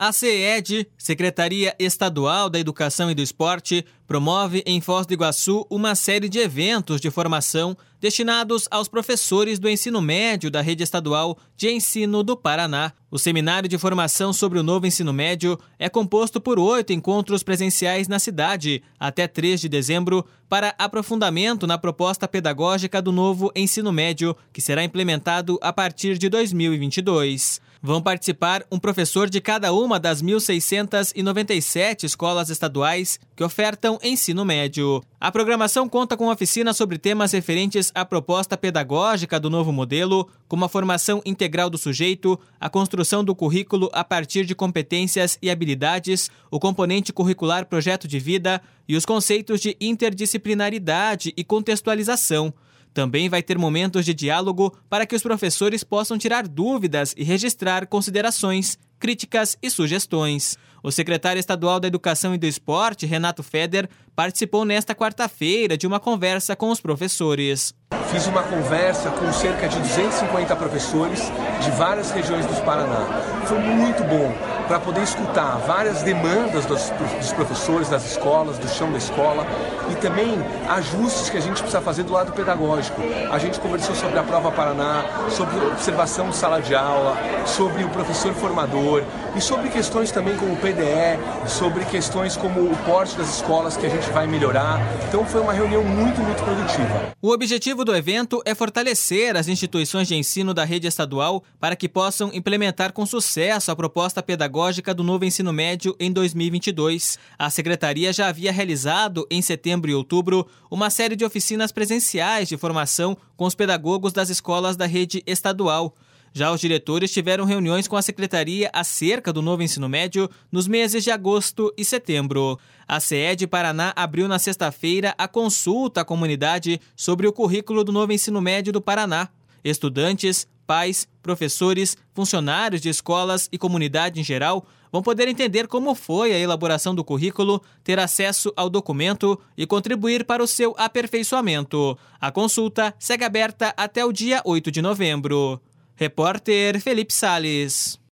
A CEED, Secretaria Estadual da Educação e do Esporte, promove em Foz do Iguaçu uma série de eventos de formação destinados aos professores do ensino médio da Rede Estadual de Ensino do Paraná. O seminário de formação sobre o novo ensino médio é composto por 8 encontros presenciais na cidade, até 3 de dezembro, para aprofundamento na proposta pedagógica do novo ensino médio, que será implementado a partir de 2022. Vão participar um professor de cada uma das 1.697 escolas estaduais que ofertam ensino médio. A programação conta com oficinas sobre temas referentes à proposta pedagógica do novo modelo, como a formação integral do sujeito, a construção do currículo a partir de competências e habilidades, o componente curricular projeto de vida e os conceitos de interdisciplinaridade e contextualização. Também vai ter momentos de diálogo para que os professores possam tirar dúvidas e registrar considerações, críticas e sugestões. O secretário estadual da Educação e do Esporte, Renato Feder, participou nesta quarta-feira de uma conversa com os professores. Fiz uma conversa com cerca de 250 professores de várias regiões do Paraná. Foi muito bom para poder escutar várias demandas dos professores, das escolas, do chão da escola e também ajustes que a gente precisa fazer do lado pedagógico. A gente conversou sobre a Prova Paraná, sobre observação de sala de aula, sobre o professor formador e sobre questões também como o PDE, sobre questões como o porte das escolas que a gente vai melhorar. Então foi uma reunião muito produtiva. O objetivo do evento é fortalecer as instituições de ensino da rede estadual para que possam implementar com sucesso a proposta pedagógica do novo ensino médio em 2022. A secretaria já havia realizado, em setembro e outubro, uma série de oficinas presenciais de formação com os pedagogos das escolas da rede estadual. Já os diretores tiveram reuniões com a secretaria acerca do novo ensino médio nos meses de agosto e setembro. A CEED Paraná abriu na sexta-feira a consulta à comunidade sobre o currículo do novo ensino médio do Paraná. Estudantes, pais, professores, funcionários de escolas e comunidade em geral vão poder entender como foi a elaboração do currículo, ter acesso ao documento e contribuir para o seu aperfeiçoamento. A consulta segue aberta até o dia 8 de novembro. Repórter Felipe Salles.